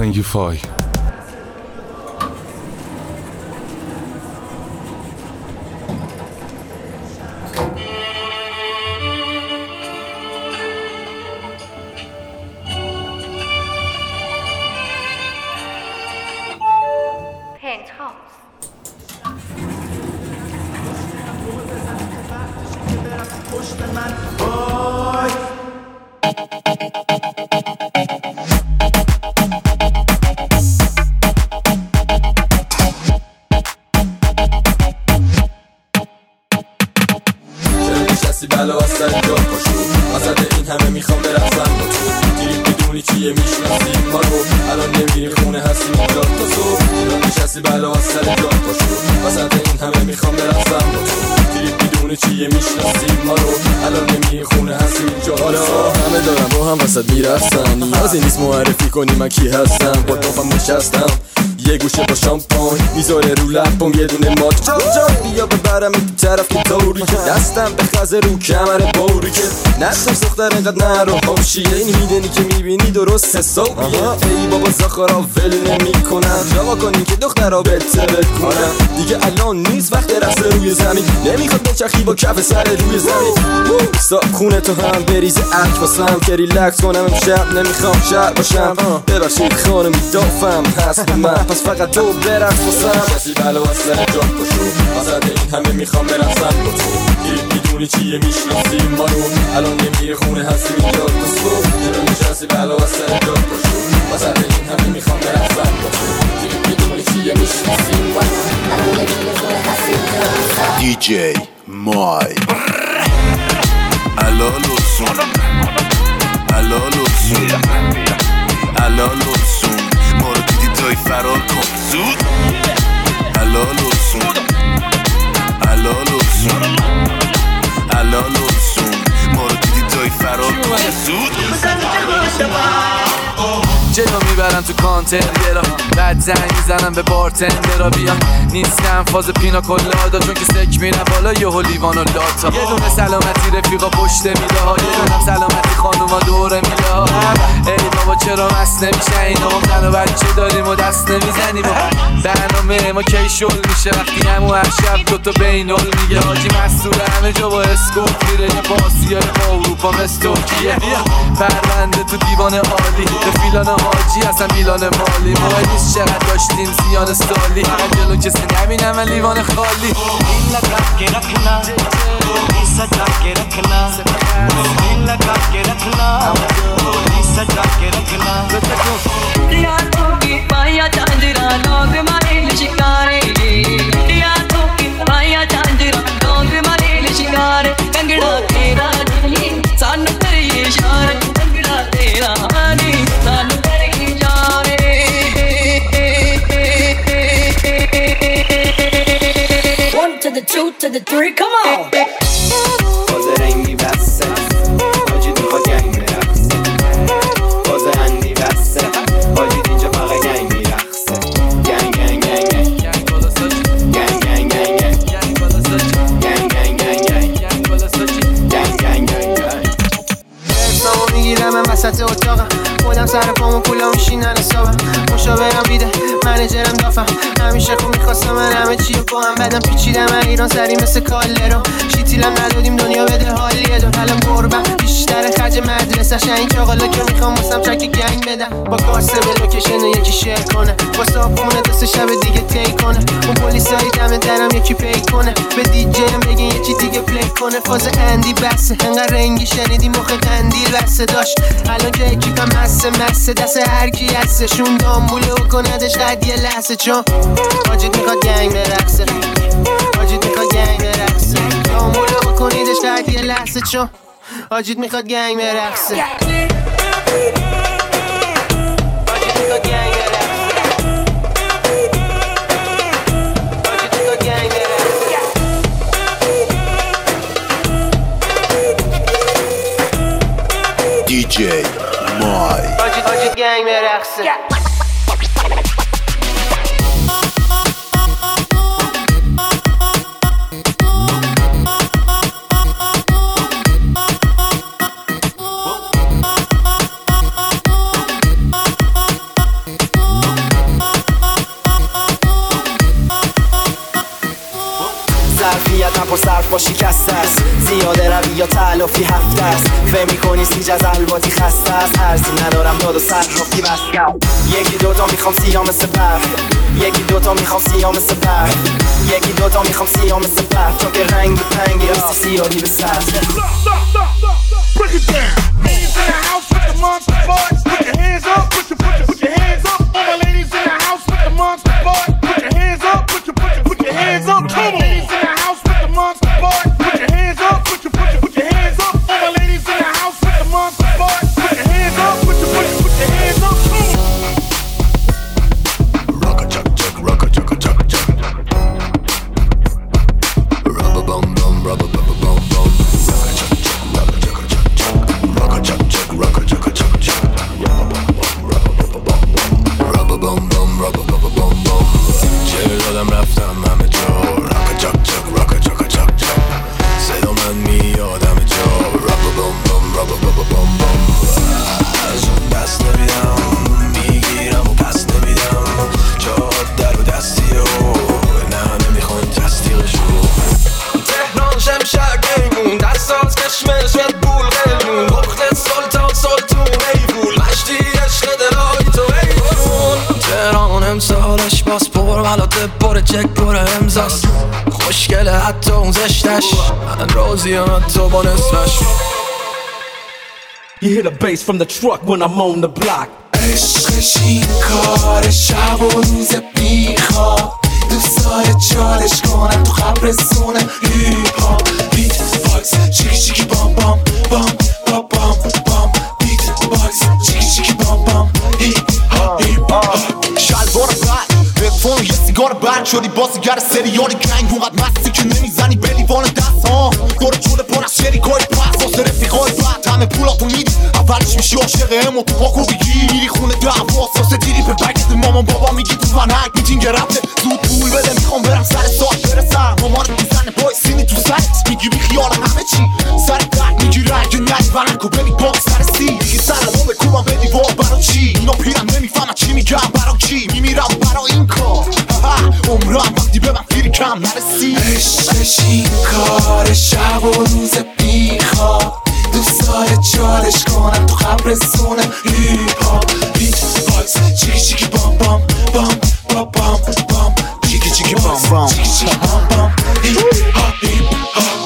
فرهنگی فای. بلا واسه جا پاشو واسه این همه میخوام برقصم با تو دیگه بدونی چیه میشناسی ما رو الان نمیری خونه هستی اینجا تا صبح الان نشستی بلا واسه جا پاشو واسه این همه میخوام برقصم با تو دیگه بدونی چیه میشناسی ما رو الان نمیری خونه هستی اینجا تا صبح همه دارم با هم واسه میرقصن نیازی نیست معرفی کنی من کی هستم با توفم نشستم یه گوشه با شامپان میذاره رو لبم یه دونه مات بیا ببرم این طرف که طوری که دستم به خزه رو کمر بوری که نستم سختر اینقدر نرو حاشیه این میدنی که میبینی درست حسابیه ای بابا زخارا ول نمی کنم جوا کنین که دخترها بهتر کنم دیگه الان نیست وقت رقص روی زمین نمیخواد بچرخی با کف سر روی زمین خونه تو هم بریز اک واسم که ریلکس کنم امشب نمیخوام شهر باشم ببخشید خانمی دافم هست به من پس فقط تو برقص واسم کسی بلا واسه جا پاشو واسه این همه میخوام برقصم با تو دیگه میدونی چیه میشناسی ما رو الان نمیری خونه هستی اینجا تا صبح چرا نشستی بلا واسه جا پاشو واسه این همه میخوام برقصم با تو دیگه میدونی چیه میشناسی ما رو الان نمیری خونه هستی اینجا تا صبح DJ مای الالوسون الالوسون الالوسون ما رو دیدی دای فرار کن زود الالوسون الالوسون الالوسون ما رو دیدی دای فرار کن زود جلو میبرم تو کانتر بعد زنگ میزنم به بارتندرا بیا نیستم فاز پینا کلادا چون که سک میرم بالا یه لیوان و لاتا یه دونه سلامتی رفیقا پشت میده ها یه دونه سلامتی خانوما دوره میده ها ای بابا چرا مست نمیشه اینا ما زن و بچه داریم و دست نمیزنیم برنامه ما کی شل میشه وقتی همو هر شب دوتا بینال میگه حاجی مسئول همه جا با اسکوپ میره یه بازیای با اروپا مثل ترکیه پرونده تو دیوان عالی رفیلان حاجی اصلا میلان مالی مهم نیست چقدر داشتیم زیان سالی فقط جلو کسی نبینم من لیوان خالی दिल लगा के रखना दिल सजा के रखना दिल लगा के रखना दिल सजा के रखना यादों की पाया झांझरा लोग मारे शिकारे यादों की पाया झांझरा लोग मारे शिकारे कंगड़ा तेरा नहीं सानू कर ये इशारे कंगड़ा तेरा नहीं सानू कर इशारे to the 2 to the 3 come on باز رنگی بسته حاجی تو خود گنگ میرخصه باز اندی بسته حاجی اینجا فقط گنگ میرخصه گنگ گنگ گنگ گنگ گنگ بالا ساچی گنگ گنگ گنگ گنگ گنگ بالا ساچی گنگ گنگ گنگ گنگ گنگ بالا ساچی گنگ گنگ گنگ گنگ حسابو میگیرم من وسط اتاقم خودم سر پامو پولا میشینن حسابم مشاورم بیده منیجرم دافم همیشه خوب میخواستم من همه چی رو با هم بدم پیچیدم من ایران سری مثل کالرو شیتیلم ندادیم دنیا بده حالیه دو حالم قربم بیشتر خرج مدرسه شاین چاقالا که میخوام واسم چک گنگ بدم با کاسه به لوکیشن یکی شیر کنه با صاحبونه دست شب دیگه تی کنه اون پلیسایی دم درم یکی پی کنه به دیجی ام بگین یکی دیگه پلی کنه فاز اندی بسه انقدر رنگی شنیدی مخ قندیل بسه داشت الان که اکیپم مسه دست هر کی هستشون دامبوله و کندش قد یه لحظه چون حاجیت میخواد گنگ برقصه حاجیت میخواد گنگ برقصه دامبوله و کنیدش قد یه لحظه چون حاجیت میخواد گنگ برقصه حاجیت میخواد گنگ DJ مای حاجیت گنگ برقصه با شکست است زیاده روی یا تلافی هفته است فهم میکنی سیج از الواتی خسته است ارزی ندارم داد و صرافی بس یکی دوتا میخوام سیاه مثل برف یکی دوتا میخوام سیاه مثل برف یکی دوتا میخوام سیاه مثل برف تا که رنگ پنگی راستی سیاهی به سر Break it down. Ladies in the house with the monster boys. Put your hands up. Put your hands up. All my ladies in the house with the monster boys. Put your hands up. Put your hands up. Come on. Ladies in the house with the monster boys. Put your hands up. Put your hands up. All my ladies in the house with the monster boys. Put your hands up. Put your hands up. Come on. Rock a chuck chuck, rock a chuck a chuck chuck. Rubber bum bum, rubber bum bum bum. Rock a chuck chuck, rock a chuck chuck chuck. Rubber bum bum, rubber bum bum bum. چه دادم رفتم همه جا. Rock a chuck chuck, rock a chuck chuck chuck. صدا من میاد همه جا. Rubber bum bum, rubber bum bum bum. از اون دست نمیدم میگیرم و پس نمیدم جاد در و دستیه و نه نمیخوان تصدیقشو تهران شمشک ایمون دستاز کشمش red bull قیمون بخت سلطان سلطون ایفول مشتی عشق دلای تو ایفون تهران امسالش باز پر بلاده پر چک پر امزاست خوشگله حتی اون زشتش من راضیم حتی با نصفش You hear the bass from the truck when I'm on the block. عشقش این کار شب و روز بیخواب دوست داره چالش کنم تو قبرستون هیپ هاپ بیت باکس چیکی چیکی بام بام بام بام بام بام بیت باکس چیکی چیکی بام بام هیپ هاپ هیپ هاپ شلوار بعد بفون یه سیگار بعد شدی بازیگر سریال گنگ اونقدر مستی که نمیزنی به لیوان دست ها دور چوله پر از شریکای پس واسه رفیقای بعد همه پولاتو میدی اولش میشی عاشق امو تو پاکو بگی میری خونه دعوا واسه دیری به بگید مامان بابا میگی تو فنک میتینگ رفته زود پول بده میخوام برم سر ساعت برسم مامانت میزنه پای سینی تو سرت میگی بی خیال همه چی سر درد میگی رنگ نک ونک و ببی باک سر سی میگی سرمو بکوبم به دیوار برا چی اینا پیرم نمیفهمن چی میگم برا کی میمیرم برا این کار عمرم وقتی به من فیری کم نرسی عشقش این کار شب و روز بیخواب دوست داره چالش کنم تو قبرستون هیپ هاپ بیت باکس چیکی چیکی بام بام بام بام بام بام چیکی چیکی بام بام چیکی چیکی بام بام هیپ هاپ هیپ هاپ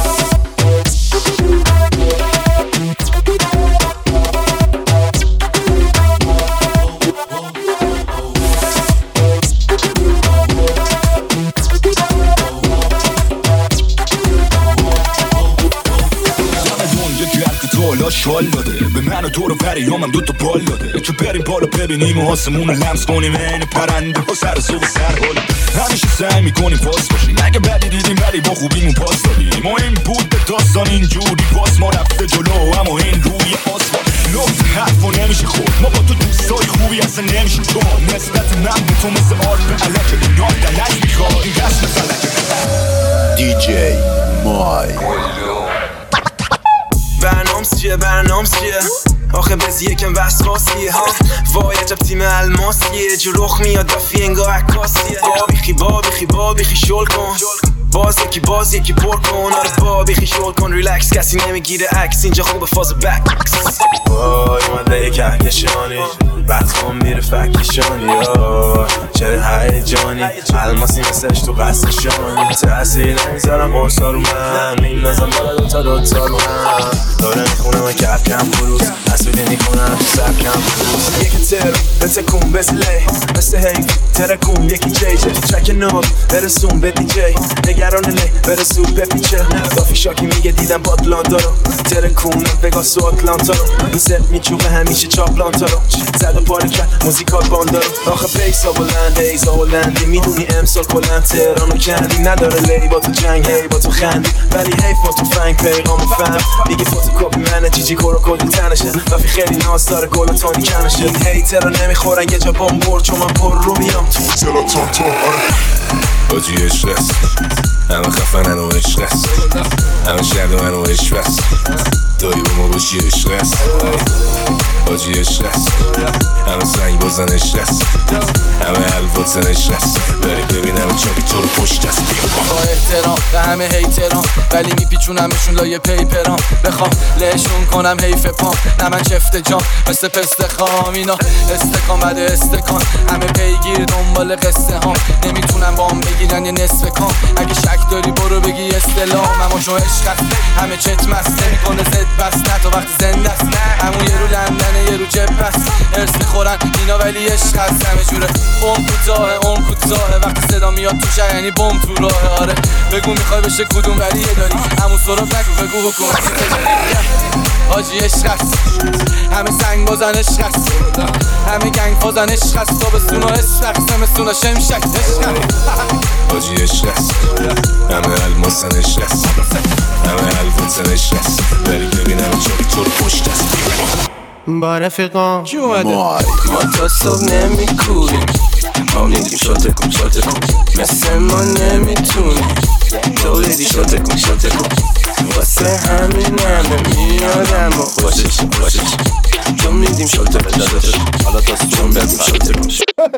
شال داده به من و تو رو فریامم دوتا بال داده که بریم بالا ببینیم و آسمون رو لمس کنیم این پرنده ها سر صبح سر حاله همیشه سعی میکنیم پاس باشیم اگه بدی دیدیم ولی با خوبیمون پاس دادیم ما این بود به داستان اینجوری پاس ما رفته جلو اما این روی آسمان لفظ حرف و نمیشه خود ما با تو دوستای خوبی اصلا نمیشه چون نسبت من به تو مثل آرد به علکه دنیا دلک میخواد این رسم فلکه DJ مای برنامس چیه آخه بزی یکم وسواسیه وای عجب تیم الماسیه جو رخ میاد دفی انگاه عکاسیه بابیخی شل کن باز یکی پر کن آره بابیخی شل کن ریلکس کسی نمیگیره عکس اینجا خوبه فاز بکس وای اومده یه کهکشانی بعد خون میره فکشانی چرا هیجانی الماسی مثلش تو قصدشانی تأثیر نمیذارم قرصا رو من میندازم بالا دوتا رو من داره میخونه من کم بروز حسودی میکنم تو سبکم بروز یکی تر بتکون بزله مثل هیف ترکون یکی جیجه چک نوب برسون به دیجی نگرانه برسون به پیچه دافی شاکی میگه دیدم بادلانتا رو ترکون وگاس و آتلانتا رو دوست میچوبه همیشه چاپلانتا رو زد و پاره کرد موزیکال باندا رو آخه پیسا بلند ایزا هلندی میدونی امسال کلن تهرانو کندی نداره لی با تو جنگ هی با تو خندی ولی حیف با تو فنگ پیغامو فهم میگه فوتوکاپی منه جیجی کورو کلی تنشه رفی خیلی ناز داره گل و تانی کنشه این هیترا نمیخورن یه جا بام برد چون من پر رو میام تو تلاتان تو آجی عشق است همه خفنن و عشق است همه شرد من و عشق است دایی با ما باشی عشق است حاجی عشق است، همه سنگ بازن عشق است، همه الواتن عشق است، بریم ببینم چاکی تو رو پشت است. با احترام به همه هیتران ولی میپیچونمشون لایه پیپران، بخوام لهشون کنم حیف پام، نه من چفت جام مثل پست خام. اینا استکان بعد استکان، همه پیگیر دنبال قصه هام، نمیتونم با هم بگیرن یه نصف کام. اگه شک داری برو بگی استلام، اما شو عشق است همه چت مست، نمیکنه زد بس نه تا وقتی زنده است، همون یه رو لندنه یه رو جب است، ارس میخورن اینا ولی عشق هست همه جوره. بوم کوتاهه وقتی صدا میاد توشه یعنی بوم تو راه. آره بگو میخوای بشه کدوم ولی یه داری همون سراب نگو بگو حکومتی حاجی عشق است، همه سنگ بازن عشق است، همه گنگ فازن عشق است، تابستون و عشق است، زمستون و شمشک عشق است. حاجی عشق است، همه الماسن عشق است، همه الواتن عشق است، بریم ببینم چاکی تو رو پشت است. با رفیقام کی اومده؟ ما تا صبح نمیکوریم، ما میدیم شاته کن مثل ما نمیتونیم، تولیدی شاته کن واسه همین همه میادم و خوشش چون میدیم شاته حالا تا چون بدیم شاته کن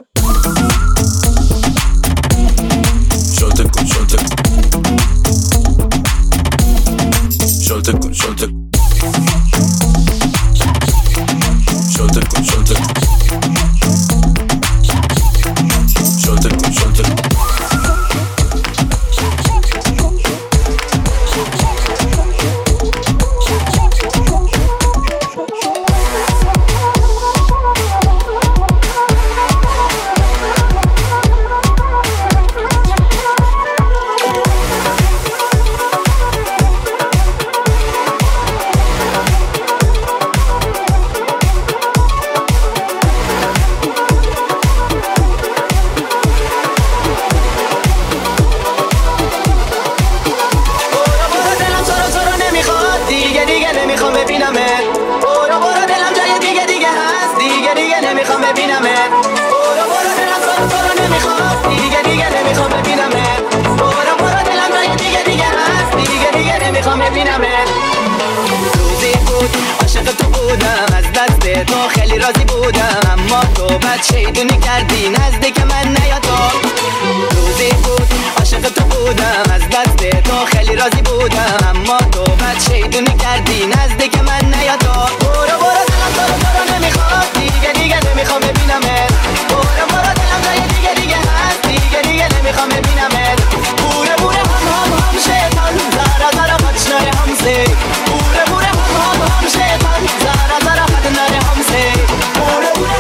شیطونی کردی نزدیک من نیا تو، روزی بود عاشق تو بودم از دست تو خیلی راضی بودم، اما تو بد شیطونی کردی نزدیک من نیا تو. برو دلم تو رو نمیخواد دیگه نمیخوام ببینمت، برو دلم جای دیگه هست دیگه نمیخوام ببینمت. بوره هم شیطان زارا خودش نره همسه، بوره هم شیطان زارا خودش نره همسه، بوره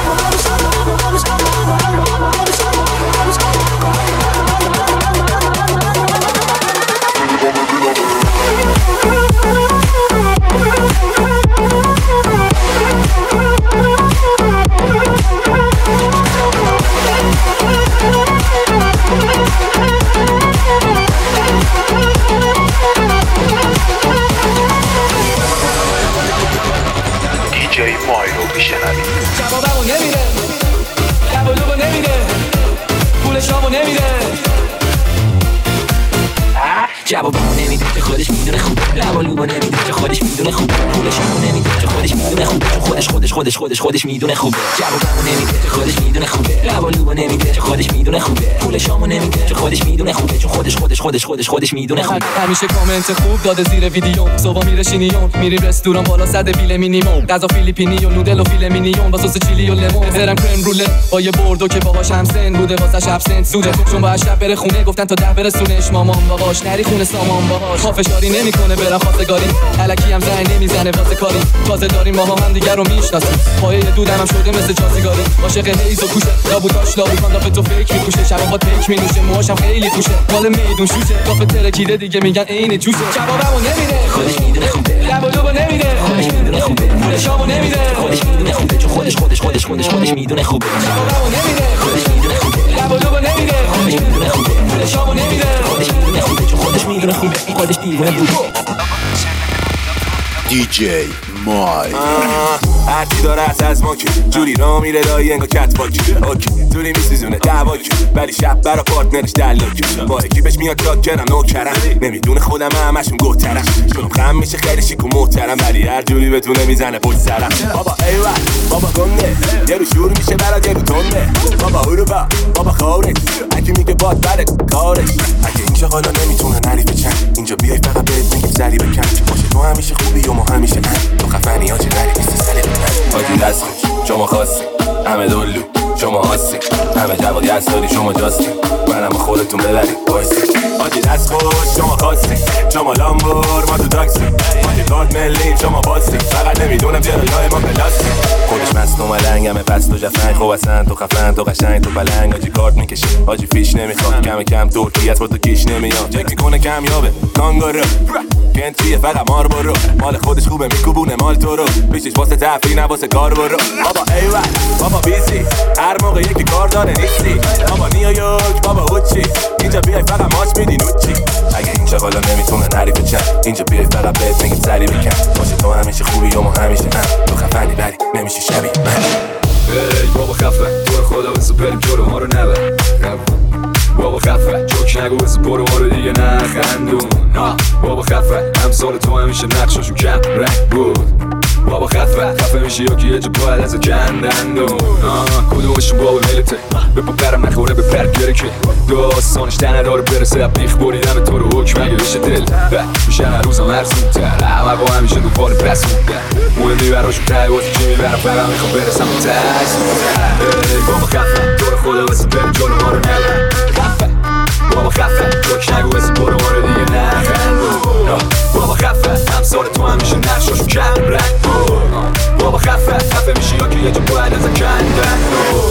دیجی مای رو میشنوید. جوابمو نمیده، جوابمو نمیده، پولشامو نمیده، جوابمو نمیده که خودش میدونه خوبه، لبالوبو نمیده که خودش میدونه خوبه، پولشامو نمیده که خودش میدونه خوبه، خودش میدونه خوبه. جوابمو نمیده که خودش میدونه خوبه، لبالوبو نمیده که خودش میدونه خوبه، پولشامو نمیده که خودش میدونه خوبه، چون خودش میدونه خوبه. همیشه کامنت خوب داده زیر ویدیو، صبح میره شینیون، میری رستوران بالا صد بیل مینیمم، غذا فیلیپینی و نودل و فیله مینیون با سس چیلی و لیمون، برم کرم روله با یه بردو که باهاش همسن بوده واسه ابسنت زوده، چون با شب بره خونه گفتن تا 10 برسونش مامان باباش، نری خونه سامان باهاش، خافشاری نمیکنه برم خواستگاری، الکی هم زنگ نمیزنه واسه کاری، تازه داریم ما هم دیگه رو میشناسیم، پایه دودم هم شده مثل چاسیگاری، عاشق هیز و کوشه، لابوتاش لابوتان دافه تو فکر میکوشه، شبا با تک مینوشه، موهاشم خیلی کوشه، مال میدون شوشه، دافه ترکیده دیگه میگن عین جوشه. جوابمو نمیده، خودش میدونه خوبه، لبالوبو نمیده، خودش میدونه خوبه، پولشامو نمیده، خودش میدونه خوبه، چون خودش میدونه خوبه. جوابمو نمیده، خودش میدونه خوبه، لبالوبو نمیده، خودش میدونه خوبه، پولشامو نمیده، خودش میدونه خوبه، چون خودش میدونه خوبه، خودش دیوونه بود. دیجی مای هرچی داره از ما که جوری را میره دایی انگا کت باکی اوکی دوری میسیزونه دعواکی ولی شب برا پارتنرش دلاکی با اکیبش میاد کات کنم نوکرم نمیدونه خودم همشون گوترم شلوم خم میشه خیلی شیک و محترم ولی هر جوری بتونه میزنه پشت سرم بابا ایوه بابا گنده یه رو شور میشه برات یه رو تنده بابا هروبا بابا خارج اگه میگه باد بره کارش اگه این شغالا نمیتونه نری بچن اینجا بیای فقط بهت میگیم سری بکن باشه تو همیشه خوبی و ما همیشه تو خفنی آجی ولی نیستی سری بکن آجی دست خوش شما خواستی همه دلو شما هستی همه جوادی هستاری شما جاستی منم خودتون ببرید بایستی آجی دست خوش شما خواستی شما لامبور ما تو تاکسی آجی کارت ملیم شما باستی فقط نمیدونم چرا جای ما بلاستی خودش مست و ملنگمه پس تو جفنگ خوب اصلا تو خفن تو قشنگ تو پلنگ آجی کارت میکشی آجی فیش نمیخواد کم کم ترکی از با تو کیش نمیاد چک میکنه کمیابه کانگارو کنتریه فقط مار برو مال خودش خوبه میکوبونه مال تو رو پیشش واسه تفریح نه واسه کار برو بابا ایوه بابا بیزی هر موقع یکی کار داره نیستی بابا نیویورک بابا هوچی اینجا بیای فقط ماچ میدی نوچی اگه این شغالا نمیتونه نری بچن اینجا بیای فقط بهت میگیم سری بکن باشه تو همیشه خوبی و ما همیشه تو خفنی بری نمیشه شبیه ای بابا خفه تو خدا بسو بریم جلو ما رو نبر بابا خفه جوک نگو بسو برو ما رو دیگه نخندون بابا خفه همسال تو همیشه نقشاشون کم رنگ بود بابا خفه میشه یا که یه جا باید از کندندون کدومشون بابا ملته به پا برم نخوره به پرد بیاره که داستانش تنه داره برسه بیخ بریدم تو رو حکم اگه بشه دل میشه هر روزم ارزونتر همه با همیشه دو پال پسونتر مهمی براشون تایی بازی چی میبرم فقط میخوام برسم به تایی بابا خفه تو رو خدا بسه بریم جلو ما رو نبر بابا خفه جوک نگو بسه برو ما رو دیگه نخندون بابا خفه همسال تو همیشه نقشاشون کم رنگ بود بابا خفه میشه یا که یه جا باید از کندندون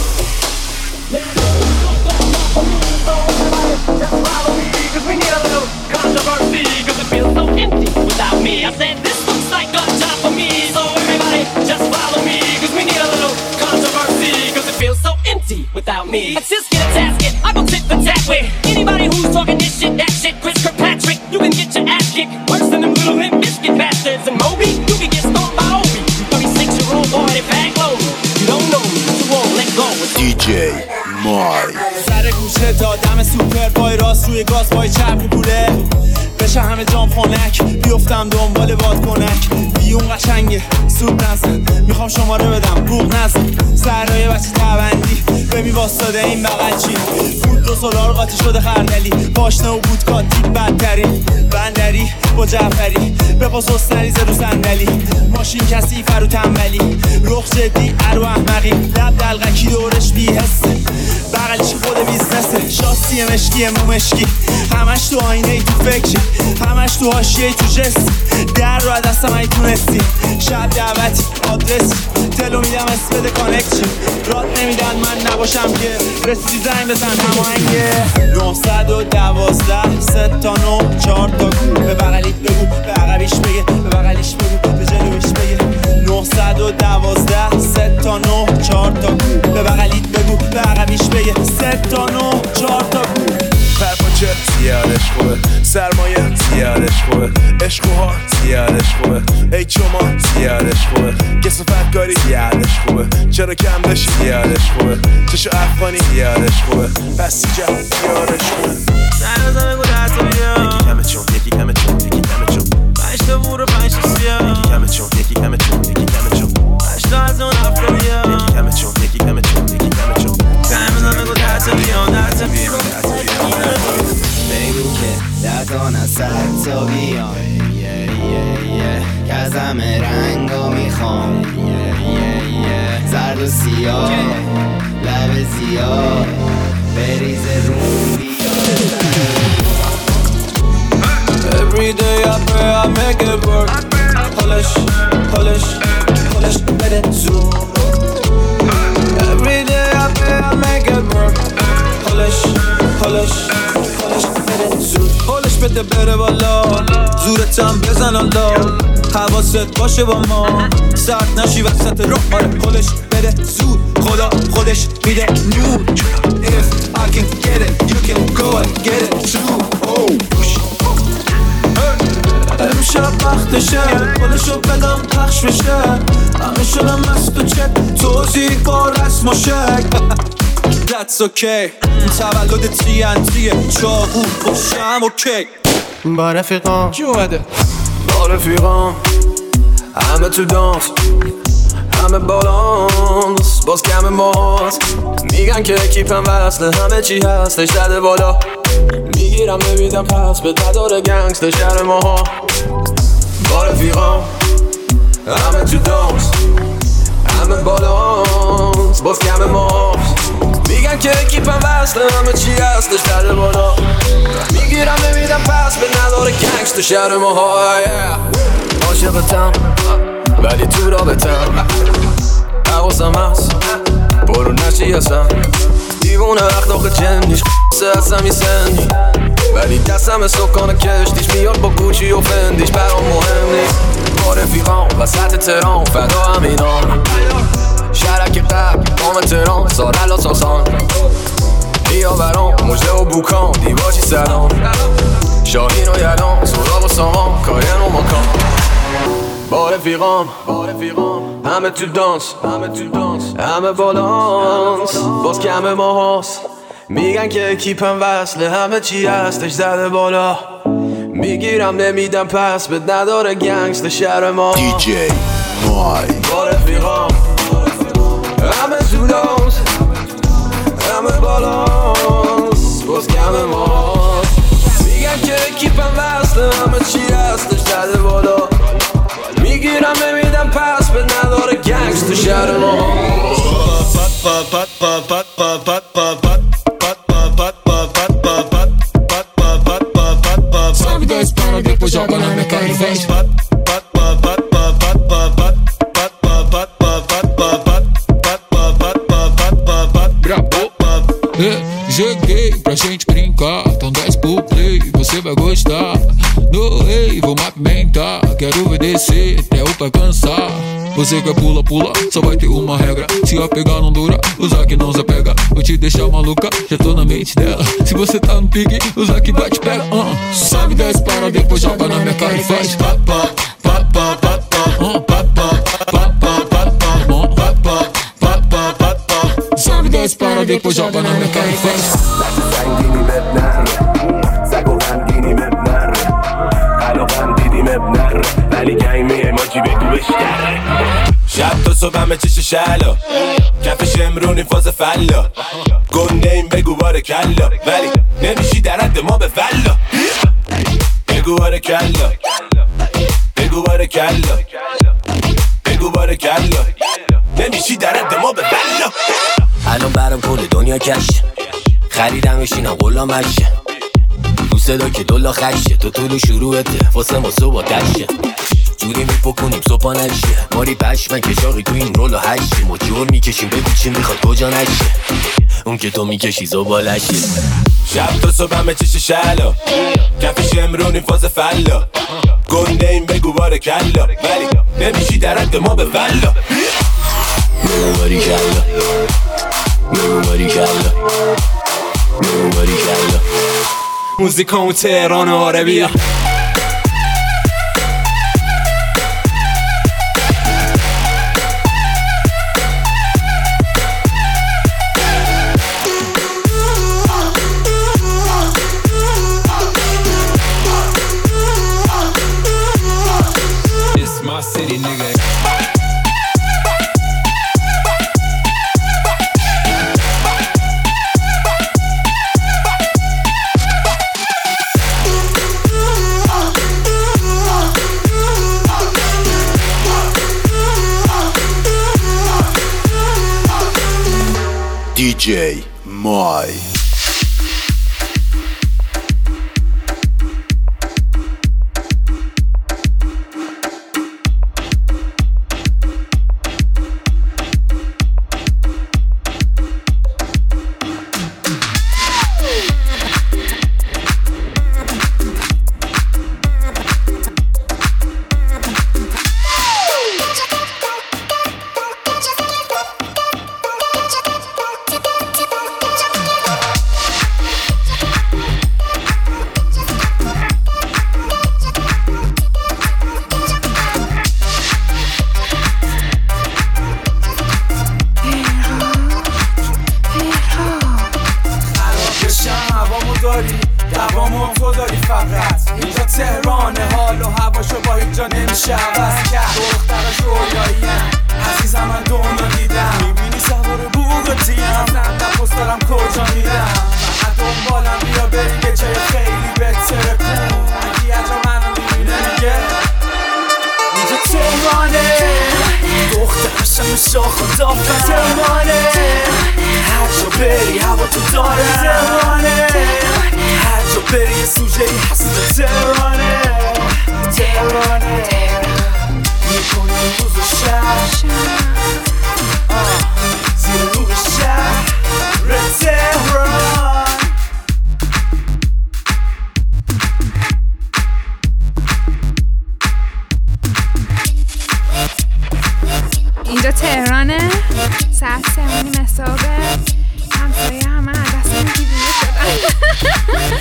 Just follow me, cause we need a little controversy, cause it feels so empty without me. I said this looks like a job for me, so everybody just follow me, cause we need a little controversy, cause it feels so empty without me. Let's just get a tasket, I gon' sit the tap with anybody who's talking this shit, that shit. Chris Kirkpatrick, you can get your ass kicked worse than them little Limp Bizkit bastards. And Moby, you can get stomped by Obi, 36-year-old boy that bag low. You don't know me, you won't let go. DJ مای سر گوشه دادم سوپر پای راست روی گاز پای چپ رو کوله بشه همه جام خونک بیفتم دنبال بادکنک بیون قشنگه سود نزن میخوام شماره بدم بوق نزن سرای بچه تبندی بمی باستاده این بغل چی بود $2 قاطی شده خردلی پاشنه و بود کاتیک بدترین بندری با جعفری بپاس حسنریزه رو صندلی ماشین کثیف رو تنبلی رخ جدی ارو احمقی لب دلغکی دورش بی‌حسه بغلش خود بیزنسه شاسی مشکی مو مشکی همش تو آینه ای تو فکری همش تو حاشیه تو جست در رو دستم ای تونستی شب دعوتی آدرسی تلو میدم اسم بده کانکشن رات نمیدن من نباشم که رسیدی زنگ بزن هماهنگه 912 3 تا 9 4 تا گو به بغلیت بگو به عقبیش بگه به بغلیش بگو به جلویش بگه 912 3 تا 9 4 تا گو به بغلیت بگو به عقبیش بگه 3 تا 9 4 تا گو پرپاچه زیادش خوبه سرمایه زیادش خوبه عشق و ها زیادش خوبه ای چما زیادش خوبه کسافت کاری زیادش خوبه چرا کم بشی زیادش خوبه چشو افغانی زیادش خوبه پس جا زیادش خوبه نرازم بگو در تو بیا یکی کمه چون یکی کمه چون یکی کمه چون 5 تا بور و 5 تا سیا یکی کمه چون یکی کمه چون یکی کمه چون 8 تا از اون هفته بیا یکی کمه چون یکی کمه چون یکی کمه چون نرازم بگو در تو بیا در تو بیا بگو که در تا نصد تا بیام که از همه رنگا میخوام زرد و سیاه لب زیاد بریز روم Every day I pray I make it work Polish, polish, polish, let it zoom Every day I pray I make it work Polish, polish, polish, let it zoom Polish بده بره بالا زورتم بزن الله حواست باشه با ما سرد نشی وسط راه آره پولش بده زود خدا خودش میده نور If I can get it you can go and get it too Oh امشب وقتشه پولشو بدم پخش بشه همه شدم از تو چه توضیح با رسم و شک That's okay تولد TNT'ه چاقو با شم و کیک با رفیقام کی اومده؟ با رفیقام همه تو دانس همه بالانس باز کم ماست میگن که اکیپم وصله همه چی هستش زده بالا میگیرم نمیدم پس به نداره گنگستر شهر ماها با رفیقام همه تو دانس همه بالانس باز کم ماست میگن که اکیپم وصله همه چی هستش زده بالا میگیرم نمیدم پس به نداره گنگستر شهر ماها عاشقتم ولی تو رابطم حواسم هست برو نشی هستم دیوونه اخلاق جنیش خسته هستم این سنی ولی دستم سکان کشتیش میاد با گوچی و فندیش برام مهم نیست با رفیقام وسط تهران فدا همینان شرک قبل قام تهران سارلا ساسان بیا برام مجده و بوکان دیواشی سلام شاهین و یلان سراغ و سامان کاین و مکان با رفیقام همه تو دانس همه بالانس باز کم ما هست میگن که اکیپم وصله همه چی هستش زده بالا میگیرم نمیدم پس به نداره گنگستر شهر ما DJ مای با رفیقام همه تو دانس همه بالانس باز کم ما هست میگن که اکیپم وصله همه چی هستش زده بالا میگیرم نمیدم پس به نداره گنگستر شهر ما Salve 10 para depois joga na minha cara e vem Joguei pra gente brincar, então 10 pro play, você vai gostar. No rei, vou apimentar, quero obedecer até o pai cansar. Você quer pula, pula, só vai ter uma regra. Se apegar não dura, usar que não se apega. Vou te deixar maluca, já tô na mente dela. Se você tá no pique, usar que vai te pega. Sabe 10 para depois joga na minha cara e faz pá, pá, pá, pá, pá, pá, pá, pá, pá, pá, pá, Sabe 10 para depois joga na minha cara e faz سنگینی مب نره سگ و غمگینی مب نره قلقم دیدی مب نره ولی گیمه ماجی به تو بشتره شب تا صبح همه چش شلا کفش امرونی فاز فلا گنده این بگو باره کلا ولی نمیشی در حد ما به فلا بگو باره کلا بگو باره کلا بگو باره کلا نمیشی در حد ما به فلا الان برام کل دنیا کشه خریدمش اینا غلامشه تو صدا که دولا خشه تو طول شروعته واسه ما صبح تشه جوری میپکنیم صبح نشه ماری پشمن که شاقی تو این رولو هشه ما جور میکشیم بگو چی میخواد کجا نشه اون که تو میکشی زبالشه شب تا صبح همه چش شلا کفش امرونی فاز فلا گنده این بگو باره کلا ولی نمیشی در حد ما به فلا بگو باری کلا بگو باری کلا بگو باری کلا موزیکامو تهران آره بیا It's my city, nigga. DJ مای داری فقط اینجا تهرانه، حال و هواشو با اینجا نمیشه عوض کرد. دخترش رویاییم عزیزم من دنیا دیدم، میبینی سوار بوگاتیم زنده پست دارم کجا میرم. فقط دنبالم بیا بریم یه جای خیلی بهتره کن. اگه یه جا منو میبینه میگه اینجا تهرانه، دخترشم شاخ و دافن تهرانه، هر جا بری هوا تو داره تهرانه، هر جا بری یه سوژه ای هست تهرانه. تهرانه میکنی روز و شب زیر نور شهر تهران. اینجا تهرانه، ساعت 3:30 صبح، همسایه همه از دستم دیوونه شدن.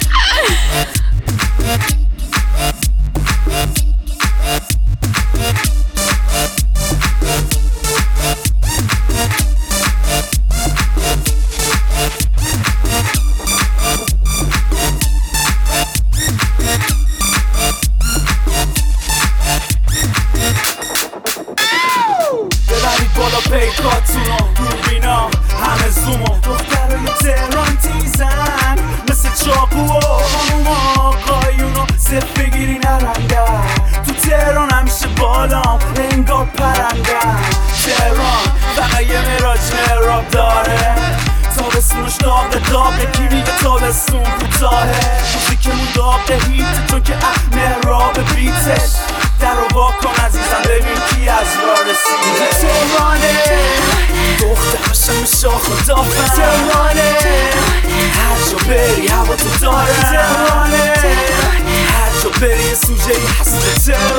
بالا پیکاتونو دوربینا همه زومو، دخترای تهران تیزن مثل چاقو و خانوم آقایونو صرف بگیری نرندن. تو تهران همیشه بالام انگار پرندن. تهران فقط یه مراج مراب داره، تابستونش داغه کی میگه تابستون کوتاهه. موزیکمون داغه هیت چون که مهراب بیتش در رو واکن عزیزم ببین کی از راه رسیده. تهرانه دخترشم شاخ و دافن تهرانه، هر جا بری هوا تو داره تهرانه، هر جا بری یه سوژه ای هست تهرانه.